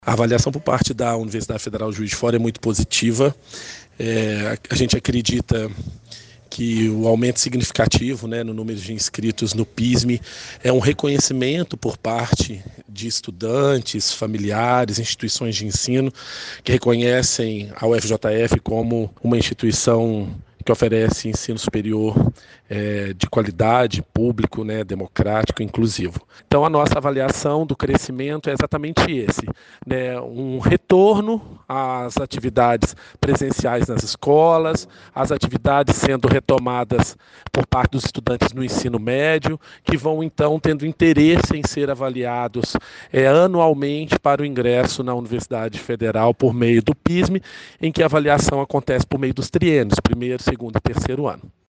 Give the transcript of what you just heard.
A avaliação por parte da Universidade Federal Juiz de Fora é muito positiva. A gente acredita que o aumento significativo, no número de inscritos no PISME é um reconhecimento por parte de estudantes, familiares, instituições de ensino que reconhecem a UFJF como uma instituição que oferece ensino superior de qualidade, público, democrático, inclusivo. Então, a nossa avaliação do crescimento é exatamente esse, um retorno às atividades presenciais nas escolas, às atividades sendo retomadas por parte dos estudantes no ensino médio, que vão, então, tendo interesse em ser avaliados anualmente para o ingresso na Universidade Federal por meio do PISME, em que a avaliação acontece por meio dos triênios, primeiro, segundo e terceiro ano.